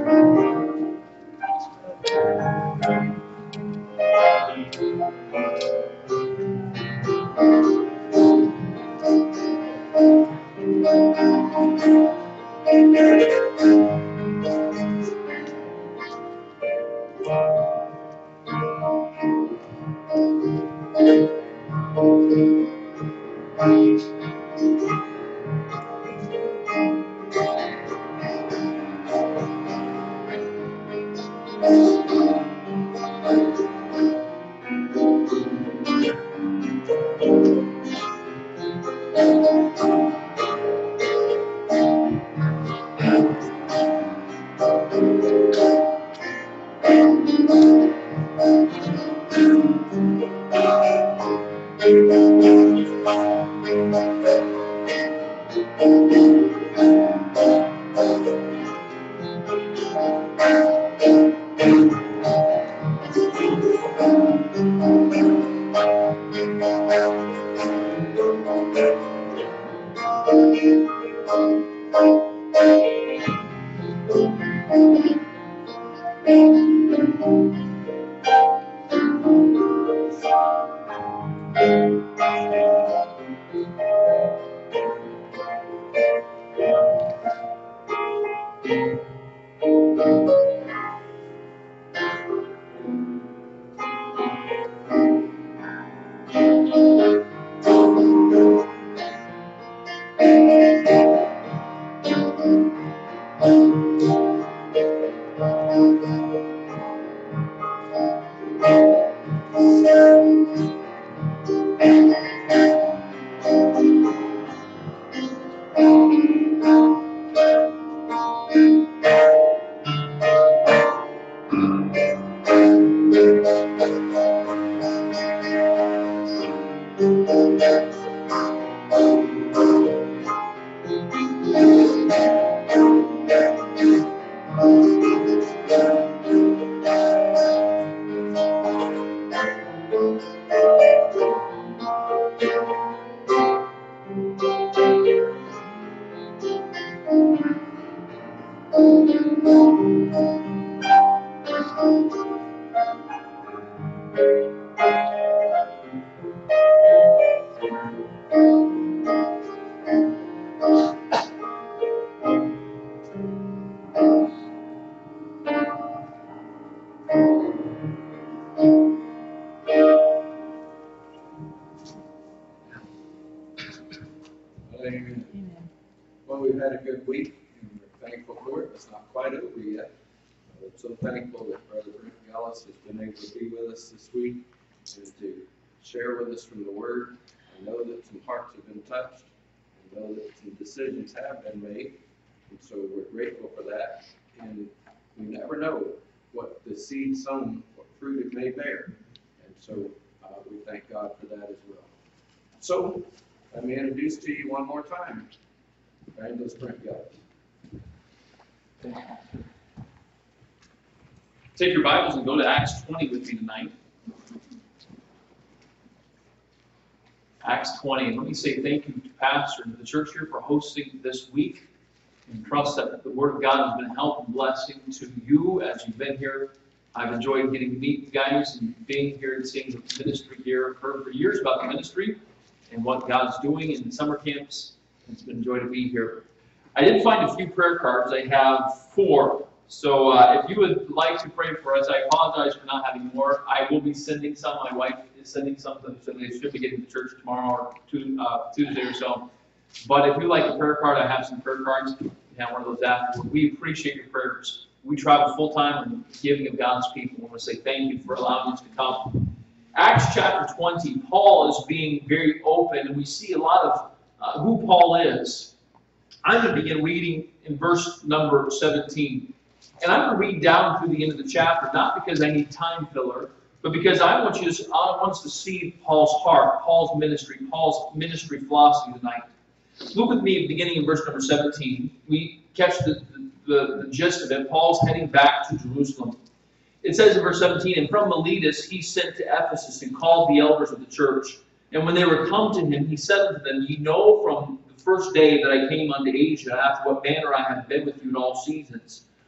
Amen. Well, we've had a good week, and we're thankful for it. It's not quite over yet. I'm so thankful that Brother Brent Gallus has been able to be with us this week and to share with us from the Word. I know that some hearts have been touched. I know that some decisions have been made, and so we're grateful for that. And we never know what the seed sown, what fruit it may bear. And so we thank God for that as well. So let me introduce to you one more time, Evangelist Brent Gallus. Take your Bibles and go to Acts 20 with me tonight. Acts 20. And let me say thank you to Pastor and to the church here for hosting this week. And trust that the Word of God has been a help and blessing to you as you've been here. I've enjoyed getting to meet you guys and being here and seeing the ministry here. I've heard for years about the ministry and what God's doing in the summer camps. It's been a joy to be here. I did find a few prayer cards. I have 4. So if you would like to pray for us, I apologize for not having more. I will be sending some. My wife is sending something, so they should be getting to church tomorrow or Tuesday or so. But if you like a prayer card, I have some prayer cards. You have one of those afterwards. We appreciate your prayers. We travel full-time in the giving of God's people. I want to say thank you for allowing us to come. Acts chapter 20, Paul is being very open, and we see a lot of who Paul is. I'm going to begin reading in verse number 17. And I'm going to read down through the end of the chapter, not because I need time filler, but because I want us to see Paul's heart, Paul's ministry philosophy tonight. Look with me beginning in verse number 17. We catch the gist of it. Paul's heading back to Jerusalem. It says in verse 17, and from Miletus he sent to Ephesus and called the elders of the church. And when they were come to him, he said unto them, Ye know from the first day that I came unto Asia, after what manner I have been with you in all seasons,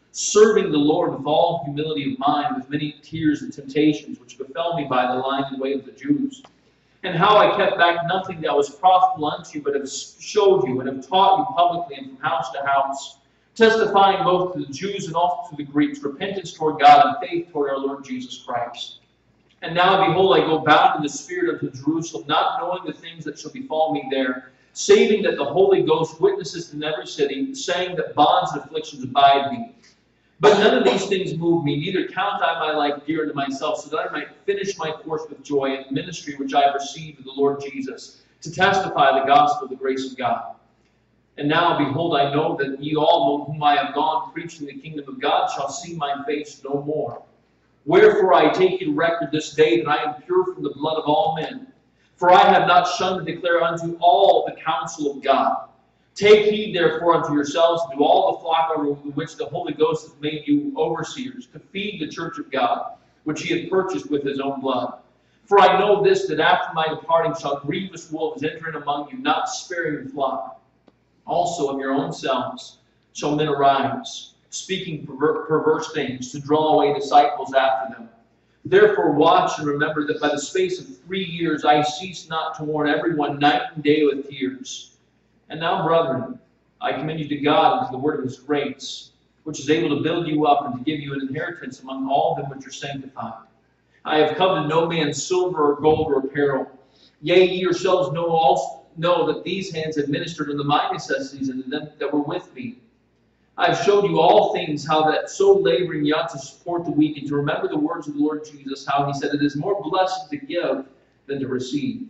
serving the Lord with all humility of mind, with many tears and temptations, which befell me by the lying in wait of the Jews. And how I kept back nothing that was profitable unto you, but have showed you, and have taught you publicly and from house to house, testifying both to the Jews and also to the Greeks, repentance toward God and faith toward our Lord Jesus Christ. And now, behold, I go bound in the Spirit unto Jerusalem, not knowing the things that shall befall me there, saving that the Holy Ghost witnesses in every city, saying that bonds and afflictions abide me. But none of these things move me, neither count I my life dear unto myself, so that I might finish my course with joy in the ministry which I have received of the Lord Jesus, to testify the gospel of the grace of God. And now, behold, I know that ye all, whom I have gone preaching the kingdom of God, shall see my face no more. Wherefore I take you record this day that I am pure from the blood of all men. For I have not shunned to declare unto all the counsel of God. Take heed therefore unto yourselves, and to all the flock over which the Holy Ghost hath made you overseers, to feed the church of God, which he hath purchased with his own blood. For I know this, that after my departing shall grievous wolves enter in among you, not sparing the flock. Also of your own selves shall men arise, speaking perverse things, to draw away disciples after them. Therefore watch and remember that by the space of 3 years I cease not to warn everyone night and day with tears. And now, brethren, I commend you to God and to the word of his grace, which is able to build you up and to give you an inheritance among all them which are sanctified. I have coveted no man's silver or gold or apparel. Yea, ye yourselves know that these hands have ministered unto my necessities and to them that were with me. I have showed you all things, how that so laboring ye ought to support the weak, and to remember the words of the Lord Jesus, how he said, it is more blessed to give than to receive.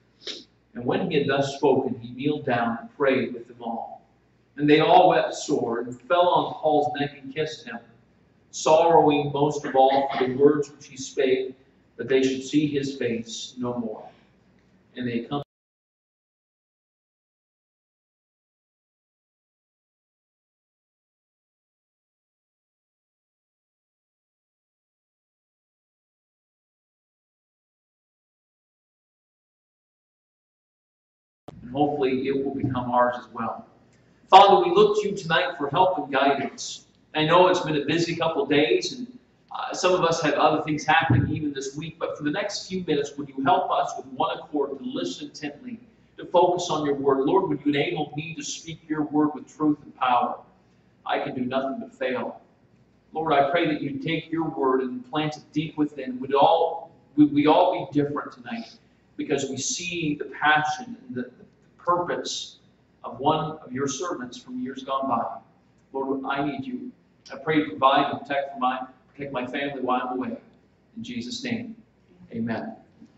And when he had thus spoken, he kneeled down and prayed with them all. And they all wept sore, and fell on Paul's neck and kissed him, sorrowing most of all for the words which he spake, that they should see his face no more. And they come. And hopefully it will become ours as well. Father, we look to you tonight for help and guidance. I know it's been a busy couple of days, and some of us have other things happening even this week, but for the next few minutes, would you help us with one accord to listen intently, to focus on your word? Lord, would you enable me to speak your word with truth and power? I can do nothing but fail. Lord, I pray that you take your word and plant it deep within. Would we all be different tonight, because we see the passion and the purpose of one of your servants from years gone by. Lord, I need you. I pray you provide and protect my family while I'm away. In Jesus' name, amen.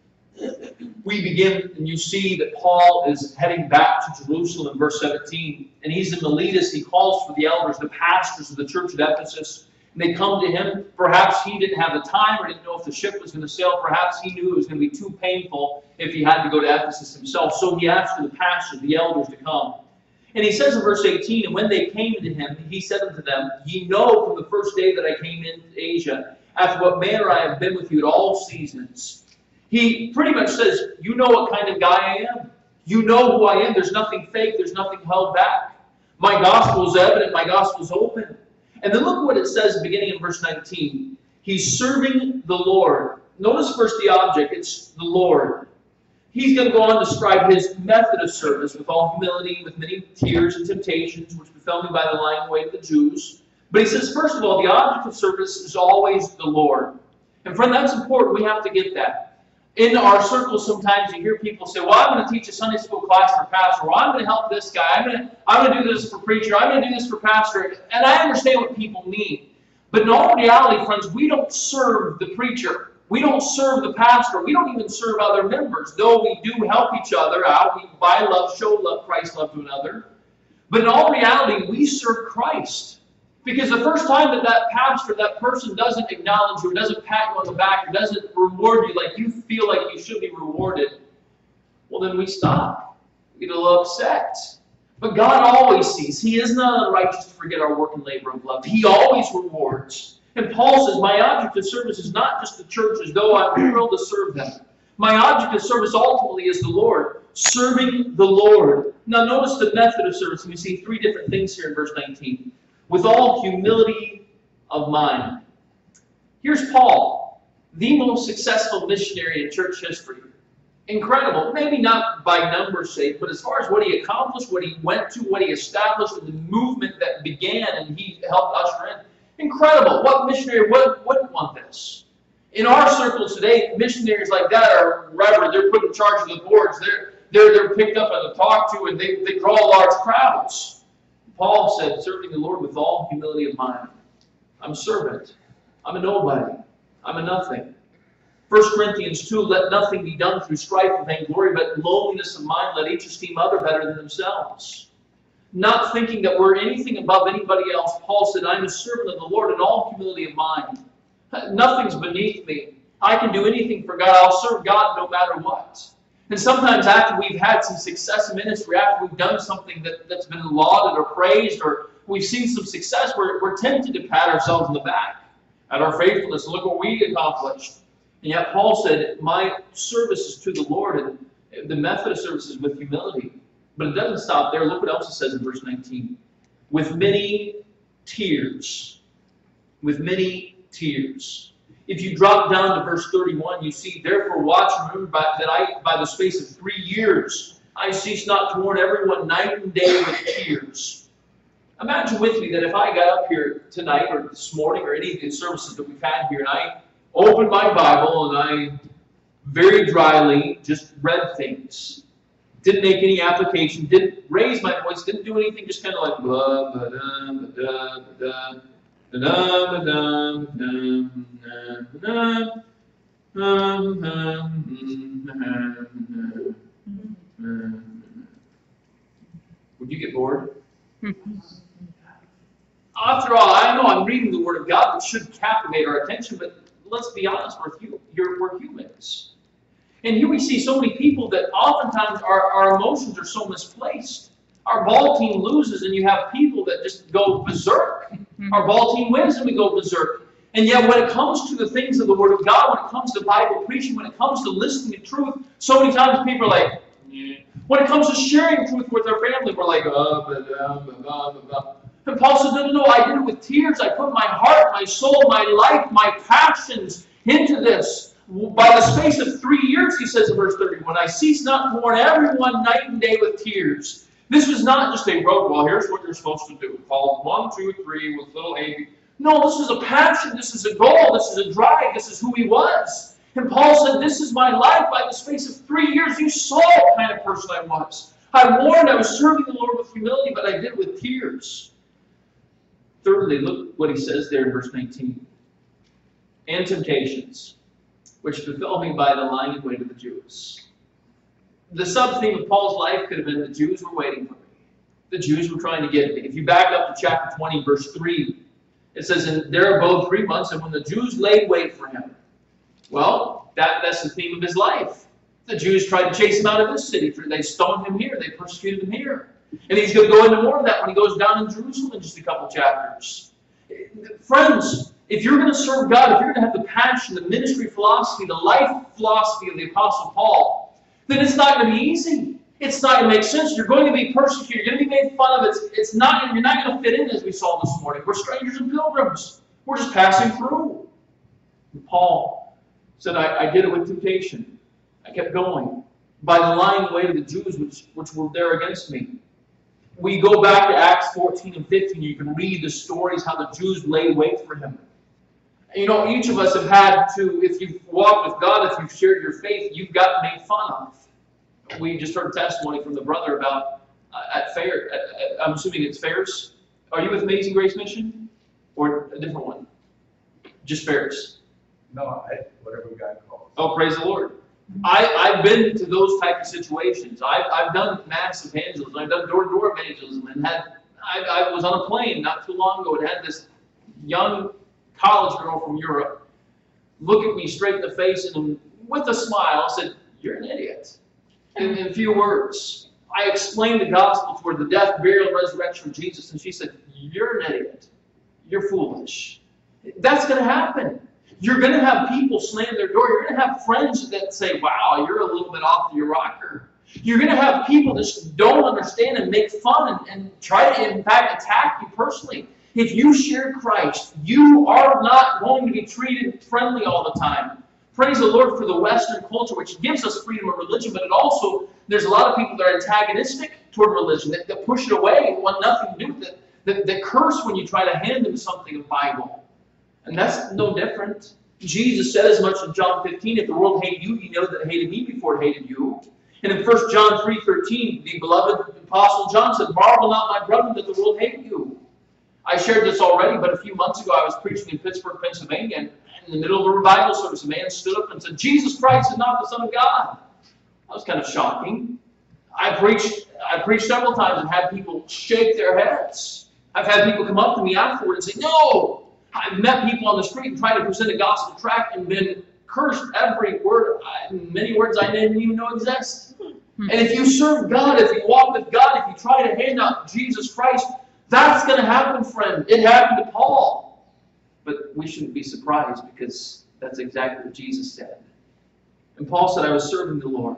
We begin, and you see that Paul is heading back to Jerusalem in verse 17. And he's in Miletus. He calls for the elders, the pastors of the church at Ephesus. And they come to him. Perhaps he didn't have the time or didn't know if the ship was going to sail. Perhaps he knew it was going to be too painful if he had to go to Ephesus himself. So he asked for the pastors, the elders, to come. And he says in verse 18, and when they came to him, he said unto them, ye know from the first day that I came into Asia, after what manner I have been with you at all seasons. He pretty much says, you know what kind of guy I am. You know who I am. There's nothing fake. There's nothing held back. My gospel is evident. My gospel is open. And then look what it says beginning in verse 19. He's serving the Lord. Notice first the object. It's the Lord. He's going to go on to describe his method of service with all humility, with many tears and temptations, which befell me by the lying away of the Jews. But he says, first of all, the object of service is always the Lord. And friend, that's important. We have to get that. In our circles, sometimes you hear people say, well, I'm going to teach a Sunday school class for pastor. Well, I'm going to help this guy. I'm going to do this for preacher. I'm going to do this for pastor. And I understand what people mean. But in all reality, friends, we don't serve the preacher. We don't serve the pastor. We don't even serve other members, though we do help each other out. We by love, show love, Christ's love to another. But in all reality, we serve Christ. Because the first time that pastor, that person doesn't acknowledge you, or doesn't pat you on the back, or doesn't reward you like you feel like you should be rewarded, well, then we stop. We get a little upset. But God always sees. He is not unrighteous to forget our work and labor of love. He always rewards. And Paul says, my object of service is not just the church, as though I'm thrilled to serve them. My object of service ultimately is the Lord, serving the Lord. Now notice the method of service. We see three different things here in verse 19. With all humility of mine. Here's Paul, the most successful missionary in church history. Incredible. Maybe not by numbers sake, but as far as what he accomplished, what he went to, what he established, and the movement that began and he helped usher in. Incredible. What missionary wouldn't want this? In our circles today, missionaries like that are reverend. They're put in charge of the boards. They're picked up and talked to, and they draw large crowds. Paul said, serving the Lord with all humility of mind. I'm a servant. I'm a nobody. I'm a nothing. 1 Corinthians 2, let nothing be done through strife and vainglory, but lowliness of mind, let each esteem other better than themselves. Not thinking that we're anything above anybody else, Paul said, I'm a servant of the Lord in all humility of mind. Nothing's beneath me. I can do anything for God. I'll serve God no matter what. And sometimes after we've had some success in ministry, after we've done something that's been lauded or praised, or we've seen some success, we're tempted to pat ourselves on the back at our faithfulness. Look what we accomplished. And yet Paul said, my service is to the Lord, and the method of service is with humility. But it doesn't stop there. Look what else it says in verse 19. With many tears. With many tears. If you drop down to verse 31, you see, therefore watch and remember that by the space of 3 years, I cease not to warn everyone night and day with tears. Imagine with me that if I got up here tonight or this morning or any of the services that we've had here, and I opened my Bible and I very dryly just read things. Didn't make any application, didn't raise my voice, didn't do anything, just kind of like blah, blah, blah, blah, blah, blah, blah, blah. Would you get bored? After all, I know I'm reading the Word of God, which should captivate our attention, but let's be honest, we're humans. And here we see so many people that oftentimes our emotions are so misplaced. Our ball team loses and you have people that just go berserk. Our ball team wins and we go berserk. And yet when it comes to the things of the Word of God, when it comes to Bible preaching, when it comes to listening to truth, so many times people are like, yeah. When it comes to sharing truth with our family, we're like, blah, blah, blah, blah, blah. And Paul said, no, I did it with tears. I put my heart, my soul, my life, my passions into this. By the space of 3 years, he says in verse 31, I cease not to warn everyone night and day with tears. This was not just a rote, well, here's what you're supposed to do. Follow 1, 2, 3 with little a. No, this is a passion. This is a goal. This is a drive. This is who he was. And Paul said, this is my life. By the space of 3 years, you saw what kind of person I was. I warned, I was serving the Lord with humility, but I did it with tears. Thirdly, look what he says there in verse 19. And temptations, which befell me by the lying in wait of the Jews. The sub-theme of Paul's life could have been the Jews were waiting for me. The Jews were trying to get me. If you back up to chapter 20, verse 3, it says, and there abode 3 months, and when the Jews laid wait for him. Well, that's the theme of his life. The Jews tried to chase him out of this city. They stoned him here. They persecuted him here. And he's going to go into more of that when he goes down in Jerusalem in just a couple chapters. Friends, if you're going to serve God, if you're going to have the passion, the ministry philosophy, the life philosophy of the Apostle Paul, then it's not going to be easy. It's not going to make sense. You're going to be persecuted. You're going to be made fun of. You're not going to fit in, as we saw this morning. We're strangers and pilgrims. We're just passing through. And Paul said, I did it with temptation. I kept going. By the lying way of the Jews, which were there against me. We go back to Acts 14 and 15. You can read the stories how the Jews laid wait for him. And you know, each of us have had to, if you've walked with God, if you've shared your faith, you've gotten made fun of. We just heard testimony from the brother about at fair. I'm assuming it's fairs. Are you with Amazing Grace Mission? Or a different one? Just fairs? No, whatever God calls. Oh, praise the Lord. I've been to those type of situations. I've done mass evangelism. I've done door-to-door evangelism, and I was on a plane not too long ago and had this young college girl from Europe look at me straight in the face and with a smile said, "You're an idiot." In a few words, I explained the gospel to her, the death, burial, and resurrection of Jesus, and she said, "You're an idiot. You're foolish." That's going to happen. You're going to have people slam their door. You're going to have friends that say, "Wow, you're a little bit off your rocker." You're going to have people that don't understand and make fun and try to, in fact, attack you personally. If you share Christ, you are not going to be treated friendly all the time. Praise the Lord for the Western culture, which gives us freedom of religion, but it also, there's a lot of people that are antagonistic toward religion, that push it away and want nothing to do with it, that curse when you try to hand them something of Bible. And that's no different. Jesus said as much in John 15, if the world hated you, you know that it hated me before it hated you. And in 1 John 3:13, the beloved Apostle John said, marvel not, my brethren, that the world hate you. I shared this already, but a few months ago I was preaching in Pittsburgh, Pennsylvania, and in the middle of a revival service, a man stood up and said, Jesus Christ is not the Son of God. That was kind of shocking. I preached several times and had people shake their heads. I've had people come up to me afterward and say, no! I've met people on the street and tried to present a gospel tract and been cursed every word, many words I didn't even know exist. And if you serve God, if you walk with God, if you try to hand out Jesus Christ, that's going to happen, friend. It happened to Paul. But we shouldn't be surprised because that's exactly what Jesus said. And Paul said, I was serving the Lord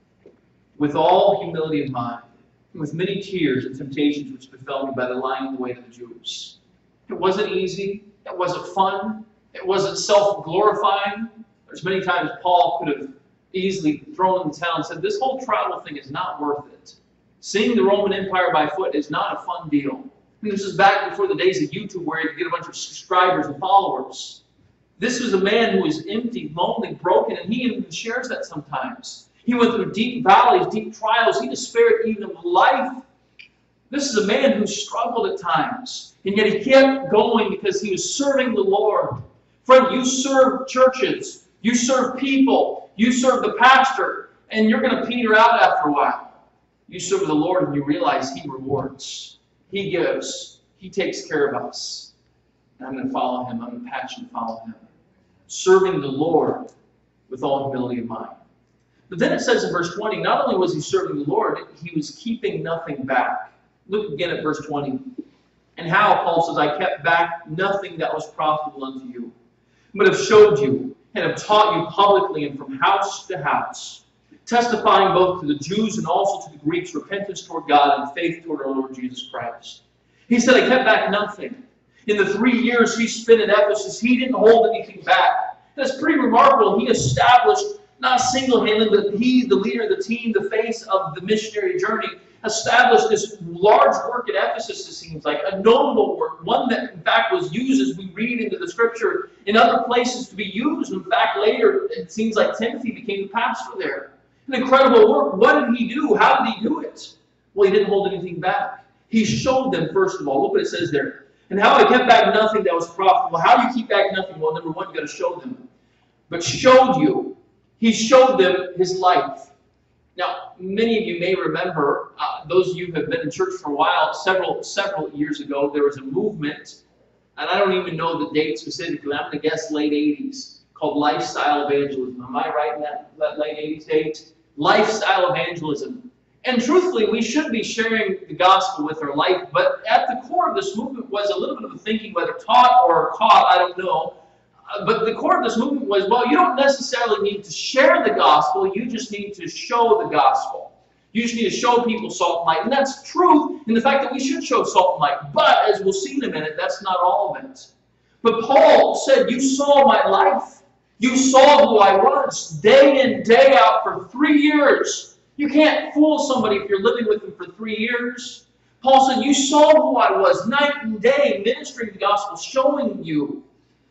with all humility of mind, and with many tears and temptations which befell me by the lying in the way of the Jews. It wasn't easy. It wasn't fun. It wasn't self-glorifying. There's many times Paul could have easily thrown in the towel and said, this whole travel thing is not worth it. Seeing the Roman Empire by foot is not a fun deal. And this is back before the days of YouTube where you get a bunch of subscribers and followers. This was a man who was empty, lonely, broken, and he even shares that sometimes. He went through deep valleys, deep trials. He despaired even of life. This is a man who struggled at times, and yet he kept going because he was serving the Lord. Friend, you serve churches, you serve people, you serve the pastor, and you're going to peter out after a while. You serve the Lord and you realize He rewards. He gives. He takes care of us. And I'm going to follow Him. I'm passionate to follow Him. Serving the Lord with all humility of mind. But then it says in verse 20, not only was he serving the Lord, he was keeping nothing back. Look again at verse 20. And how, Paul says, I kept back nothing that was profitable unto you, but have showed you and have taught you publicly and from house to house, testifying both to the Jews and also to the Greeks repentance toward God and faith toward our Lord Jesus Christ. He said, I kept back nothing. In the 3 years he spent in Ephesus, he didn't hold anything back. That's pretty remarkable. He established, not single-handedly, but he, the leader of the team, the face of the missionary journey, established this large work at Ephesus, it seems like, a notable work, one that in fact was used as we read into the scripture in other places to be used. In fact, later it seems like Timothy became the pastor there. An incredible work. What did he do? How did he do it? Well, he didn't hold anything back. He showed them, first of all. Look what it says there. And how I kept back nothing that was profitable. How do you keep back nothing? Well, number one, you've got to show them. But showed you. He showed them his life. Now, many of you may remember, those of you who have been in church for a while, several years ago, there was a movement, and I don't even know the date specifically, I'm going to guess late 80s, called lifestyle evangelism. Am I right in that late 80s date? Lifestyle evangelism. And truthfully, we should be sharing the gospel with our life, but at the core of this movement was a little bit of a thinking, whether taught or caught, I don't know. But the core of this movement was, well, you don't necessarily need to share the gospel, you just need to show the gospel. You just need to show people salt and light. And that's true in the fact that we should show salt and light. But, as we'll see in a minute, that's not all of it. But Paul said, you saw my life. You saw who I was day in, day out for 3 years. You can't fool somebody if you're living with them for 3 years. Paul said, you saw who I was night and day, ministering the gospel, showing you.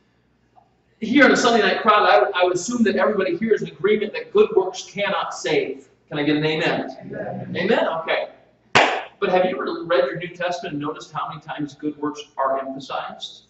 Here in a Sunday night crowd, I would assume that everybody here is in agreement that good works cannot save. Can I get an amen? Amen. Amen? Okay. But have you ever read your New Testament and noticed how many times good works are emphasized?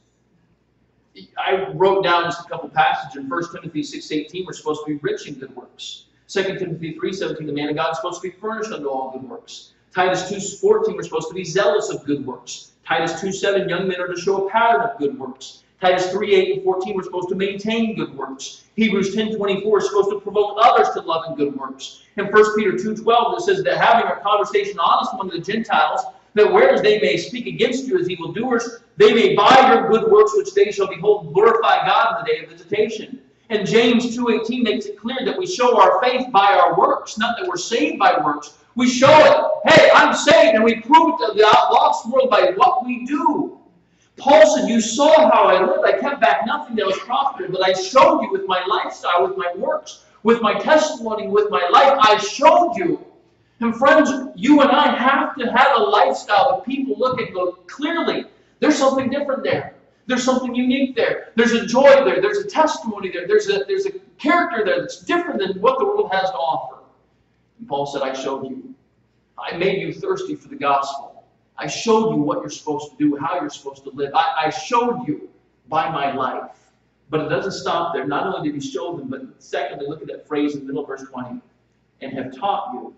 I wrote down just a couple passages. In 1 Timothy 6:18, we're supposed to be rich in good works. 2 Timothy 3:17, the man of God is supposed to be furnished unto all good works. Titus 2:14, we're supposed to be zealous of good works. Titus 2:7, young men are to show a pattern of good works. Titus 3:8 and 14, we're supposed to maintain good works. Hebrews 10:24 is supposed to provoke others to love and good works. And 1 Peter 2:12, it says that having our conversation honest among the Gentiles, that whereas they may speak against you as evildoers, they may by your good works which they shall behold glorify God in the day of visitation. And James 2:18 makes it clear that we show our faith by our works, not that we're saved by works. We show it. Hey, I'm saved, and we prove it to the lost world by what we do. Paul said, you saw how I lived. I kept back nothing that was profitable, but I showed you with my lifestyle, with my works, with my testimony, with my life. I showed you. And friends, you and I have to have a lifestyle that people look and go, clearly, there's something different there. There's something unique there. There's a joy there. There's a testimony there. There's a character there that's different than what the world has to offer. And Paul said, I showed you. I made you thirsty for the gospel. I showed you what you're supposed to do, how you're supposed to live. I showed you by my life. But it doesn't stop there. Not only did he show them, but secondly, look at that phrase in the middle of verse 20. And have taught you.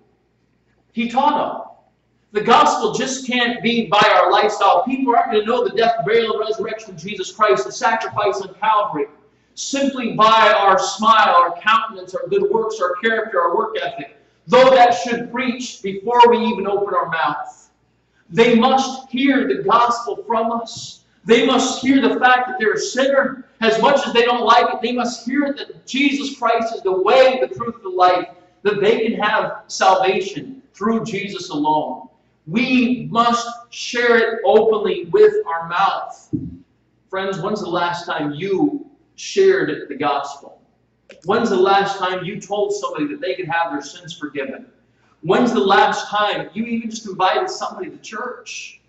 He taught them. The gospel just can't be by our lifestyle. People aren't going to know the death, burial, and resurrection of Jesus Christ, the sacrifice on Calvary, simply by our smile, our countenance, our good works, our character, our work ethic. Though that should preach before we even open our mouth. They must hear the gospel from us. They must hear the fact that they're a sinner. As much as they don't like it, they must hear that Jesus Christ is the way, the truth, the life, that they can have salvation through Jesus alone. We must share it openly with our mouth. Friends, when's the last time you shared the gospel? When's the last time you told somebody that they could have their sins forgiven? When's the last time you even just invited somebody to church?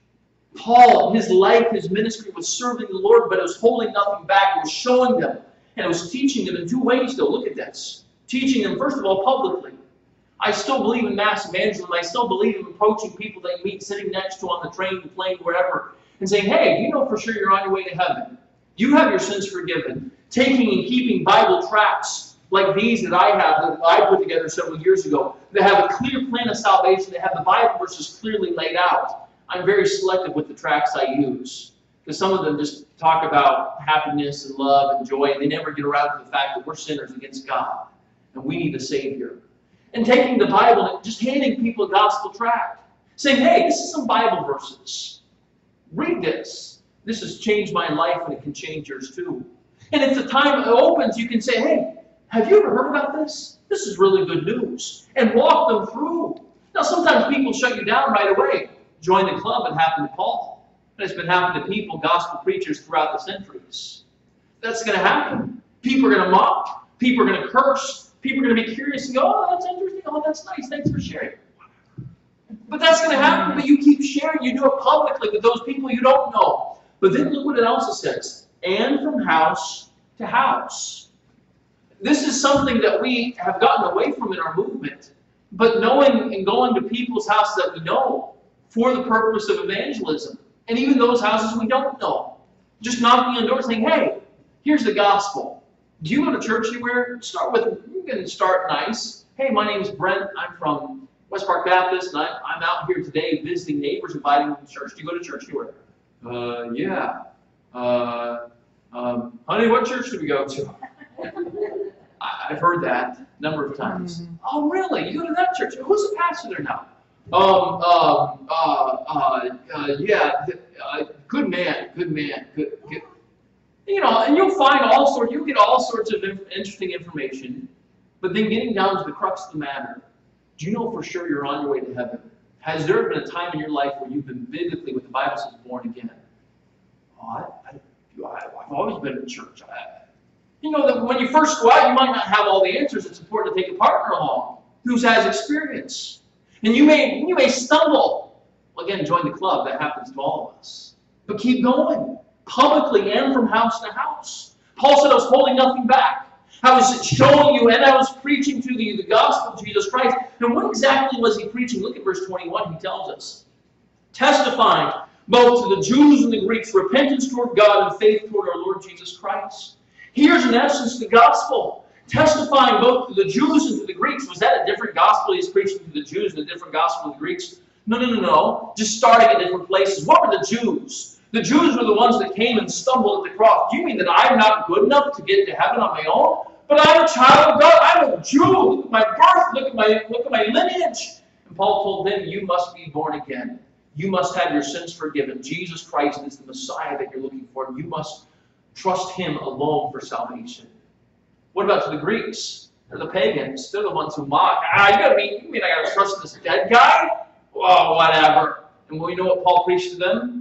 Paul, his life, his ministry was serving the Lord, but it was holding nothing back. It was showing them, and it was teaching them in two ways, though. Look at this. Teaching them, first of all, publicly. I still believe in mass evangelism. I still believe in approaching people they meet sitting next to on the train, the plane, wherever, and saying, hey, you know for sure you're on your way to heaven. You have your sins forgiven. Taking and keeping Bible tracts like these that I have, that I put together several years ago, that have a clear plan of salvation, that have the Bible verses clearly laid out. I'm very selective with the tracts I use, because some of them just talk about happiness and love and joy, and they never get around to the fact that we're sinners against God, and we need a Savior. And taking the Bible and just handing people a gospel tract, saying, hey, this is some Bible verses. Read this. This has changed my life, and it can change yours too. And if the time opens, you can say, hey, have you ever heard about this? This is really good news. And walk them through. Now, sometimes people shut you down right away. Join the club. It happened to Paul. And it's been happening to people, gospel preachers, throughout the centuries. That's going to happen. People are going to mock. People are going to curse. People are going to be curious and go, oh, that's interesting. Oh, that's nice. Thanks for sharing. But that's going to happen. But you keep sharing. You do it publicly with those people you don't know. But then look what it also says. And from house to house. This is something that we have gotten away from in our movement. But knowing and going to people's houses that we know for the purpose of evangelism. And even those houses we don't know. Just knocking on doors saying, hey, here's the gospel. Do you go to church anywhere? Start with, you can start nice. Hey, my name is Brent. I'm from West Park Baptist, and I'm out here today visiting neighbors, inviting them to church. Do you go to church anywhere? Yeah. Honey, what church do we go to? I've heard that a number of times. Mm-hmm. Oh, really? You go to that church? Who's the pastor there now? Yeah, good man. Good. You know, and you'll find you'll get all sorts of interesting information, but then getting down to the crux of the matter, do you know for sure you're on your way to heaven? Has there been a time in your life where you've been biblically, what the Bible says, born again? Oh, I've always been in church. You know that when you first go out, you might not have all the answers. It's important to take a partner along who has experience. And you may stumble. Well, again, join the club. That happens to all of us. But keep going. Publicly and from house to house. Paul said, I was holding nothing back. I was showing you and I was preaching to you the gospel of Jesus Christ. And what exactly was he preaching? Look at verse 21. He tells us. Testifying both to the Jews and the Greeks, repentance toward God and faith toward our Lord Jesus Christ. Here's in essence the gospel. Testifying both to the Jews and to the Greeks. Was that a different gospel he's preaching to the Jews and a different gospel to the Greeks? No. Just starting at different places. What were the Jews? The Jews were the ones that came and stumbled at the cross. Do you mean that I'm not good enough to get to heaven on my own? But I'm a child of God. I'm a Jew. Look at my birth. Look at my lineage. And Paul told them, you must be born again. You must have your sins forgiven. Jesus Christ is the Messiah that you're looking for. You must trust Him alone for salvation. What about to the Greeks? They're the pagans. They're the ones who mock. You mean I got to trust this dead guy? Oh, whatever. And well, you know what Paul preached to them?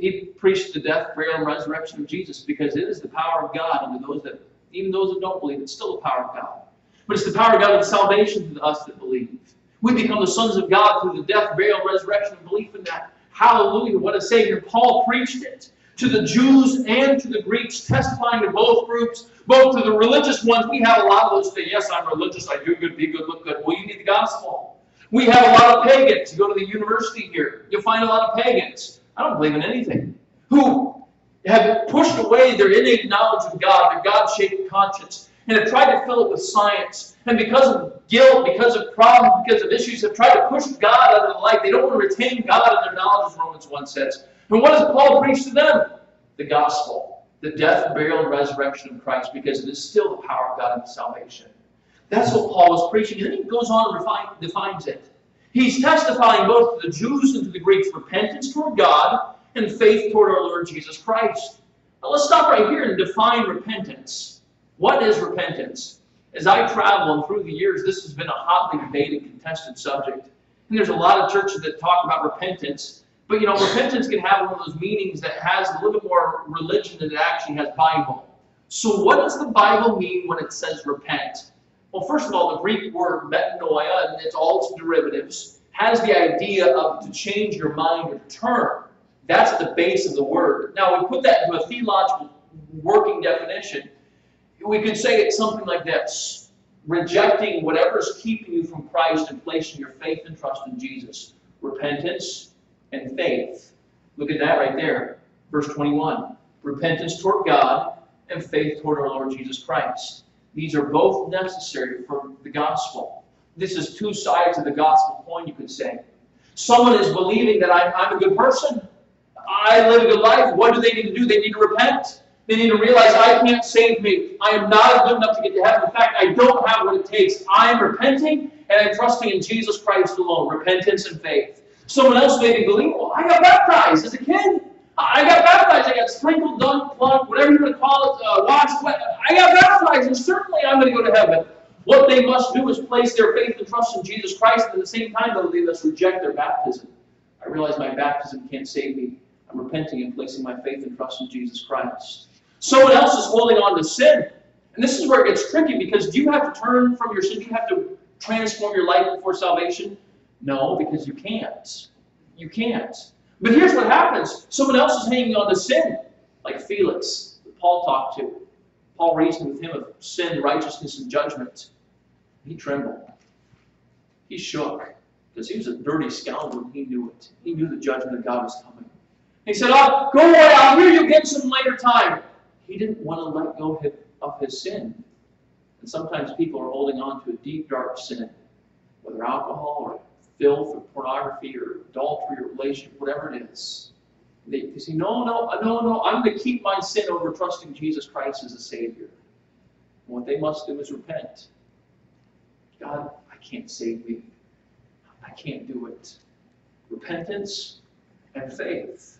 he preached the death, burial, and resurrection of Jesus because it is the power of God unto those that, even those that don't believe, it's still the power of God. But it's the power of God of salvation to us that believe. We become the sons of God through the death, burial, and resurrection and belief in that. Hallelujah, what a Savior. Paul preached it to the Jews and to the Greeks, testifying to both groups, both to the religious ones. We have a lot of those say, yes, I'm religious, I do good, be good, look good. Well, you need the gospel. We have a lot of pagans. You go to the university here, you'll find a lot of pagans. I don't believe in anything. Who have pushed away their innate knowledge of God, their God-shaped conscience, and have tried to fill it with science. And because of guilt, because of problems, because of issues, have tried to push God out of the light. They don't want to retain God in their knowledge, as Romans 1 says. And what does Paul preach to them? The gospel. The death, burial, and resurrection of Christ, because it is still the power of God in salvation. That's what Paul was preaching. And then he goes on and defines it. He's testifying both to the Jews and to the Greeks, repentance toward God and faith toward our Lord Jesus Christ. Now let's stop right here and define repentance. What is repentance? As I travel and through the years, this has been a hotly debated, contested subject. And there's a lot of churches that talk about repentance. But you know, repentance can have one of those meanings that has a little bit more religion than it actually has Bible. So what does the Bible mean when it says repent? Well, first of all, the Greek word metanoia, and it's all its derivatives, has the idea of to change your mind or to turn. That's the base of the word. Now, we put that into a theological working definition. We could say it's something like this: rejecting whatever is keeping you from Christ and placing your faith and trust in Jesus. Repentance and faith. Look at that right there. Verse 21. Repentance toward God and faith toward our Lord Jesus Christ. These are both necessary for the gospel. This is two sides of the gospel coin, you could say. Someone is believing that I'm a good person. I live a good life. What do they need to do? They need to repent. They need to realize I can't save me. I am not good enough to get to heaven. In fact, I don't have what it takes. I'm repenting and I'm trusting in Jesus Christ alone. Repentance and faith. Someone else may be believing, well, I got baptized as a kid. I got baptized. I got sprinkled, dunked, plugged, whatever you want to call it, washed, wet. I got baptized, and certainly I'm going to go to heaven. What they must do is place their faith and trust in Jesus Christ, and at the same time, though, they must reject their baptism. I realize my baptism can't save me. I'm repenting and placing my faith and trust in Jesus Christ. Someone else is holding on to sin. And this is where it gets tricky, because do you have to turn from your sin? Do you have to transform your life before salvation? No, because you can't. You can't. But here's what happens. Someone else is hanging on to sin, like Felix, that Paul talked to. Paul reasoned with him of sin, righteousness, and judgment. He trembled. He shook, because he was a dirty scoundrel and he knew it. He knew the judgment of God was coming. He said, oh, go away, I'll hear you again some later time. He didn't want to let go of his sin. And sometimes people are holding on to a deep, dark sin, whether alcohol or filth or pornography or adultery or relationship, whatever it is. They say, no, I'm going to keep my sin over trusting Jesus Christ as a Savior. And what they must do is repent. God, I can't save me. I can't do it. Repentance and faith.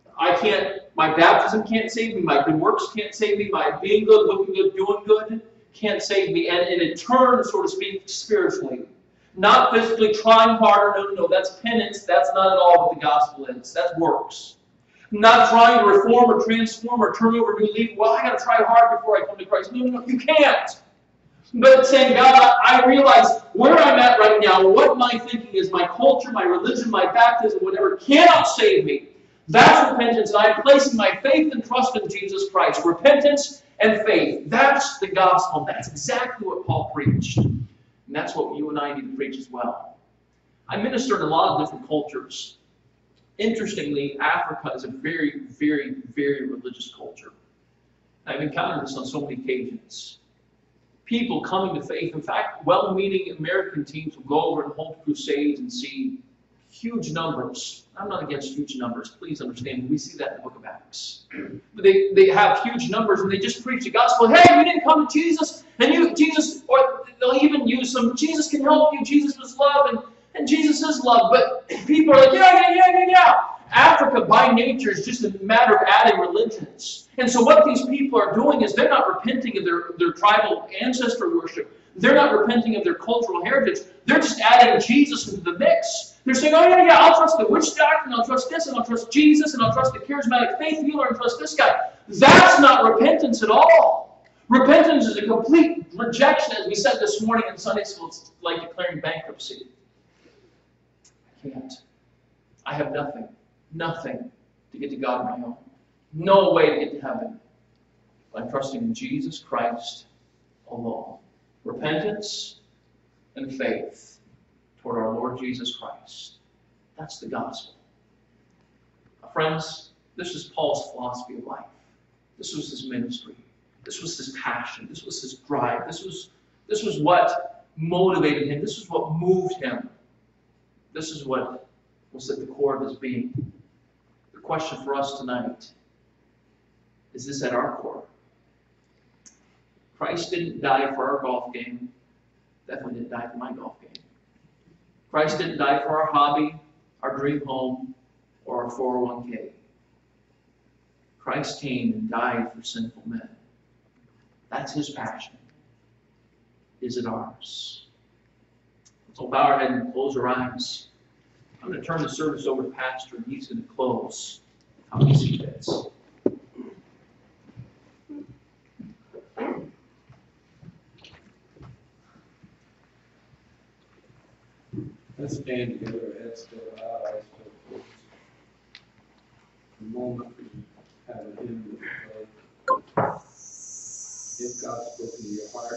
My baptism can't save me. My good works can't save me. My being good, looking good, doing good can't save me. And in turn, so to speak, spiritually. Not physically trying harder. No, that's penance. That's not at all what the gospel is. That's works. Not trying to reform or transform or turn over a new leaf. Well, I got to try hard before I come to Christ. No, you can't. But saying, God, I realize where I'm at right now, what my thinking is, my culture, my religion, my baptism, whatever, cannot save me. That's repentance, and I'm placing my faith and trust in Jesus Christ. Repentance and faith. That's the gospel. That's exactly what Paul preached. And that's what you and I need to preach as well. I minister in a lot of different cultures. Interestingly, Africa is a very, very, very religious culture. I've encountered this on so many occasions. People coming to faith. In fact, well-meaning American teams will go over and hold crusades and see huge numbers. I'm not against huge numbers. Please understand. We see that in the book of Acts. But they have huge numbers and they just preach the gospel. Hey, you didn't come to Jesus, and Jesus, or they'll even use some, Jesus can help you. Jesus was love, and Jesus is love. But people are like, yeah. Africa, by nature, is just a matter of adding religions. And so what these people are doing is they're not repenting of their tribal ancestor worship. They're not repenting of their cultural heritage. They're just adding Jesus into the mix. They're saying, oh yeah, I'll trust the witch doctor, and I'll trust this, and I'll trust Jesus, and I'll trust the charismatic faith healer, and trust this guy. That's not repentance at all. Repentance is a complete rejection, as we said this morning in Sunday school. It's like declaring bankruptcy. I can't. I have nothing to get to God on my own. No way to get to heaven by trusting in Jesus Christ alone. Repentance and faith toward our Lord Jesus Christ. That's the gospel. Friends, this is Paul's philosophy of life. This was his ministry. This was his passion. This was his drive. This was what motivated him. This was what moved him. This is what was at the core of his being. The question for us tonight is this at our core? Christ didn't die for our golf game. Definitely didn't die for my golf game. Christ didn't die for our hobby, our dream home, or our 401k. Christ came and died for sinful men. That's his passion. Is it ours? So bow our head and close our eyes. I'm going to turn the service over to Pastor, and he's going to close how he sees fit. Let's stand together, heads still bowed, eyes still closed. A moment we have a hymn that we play. If God's spoken to your heart,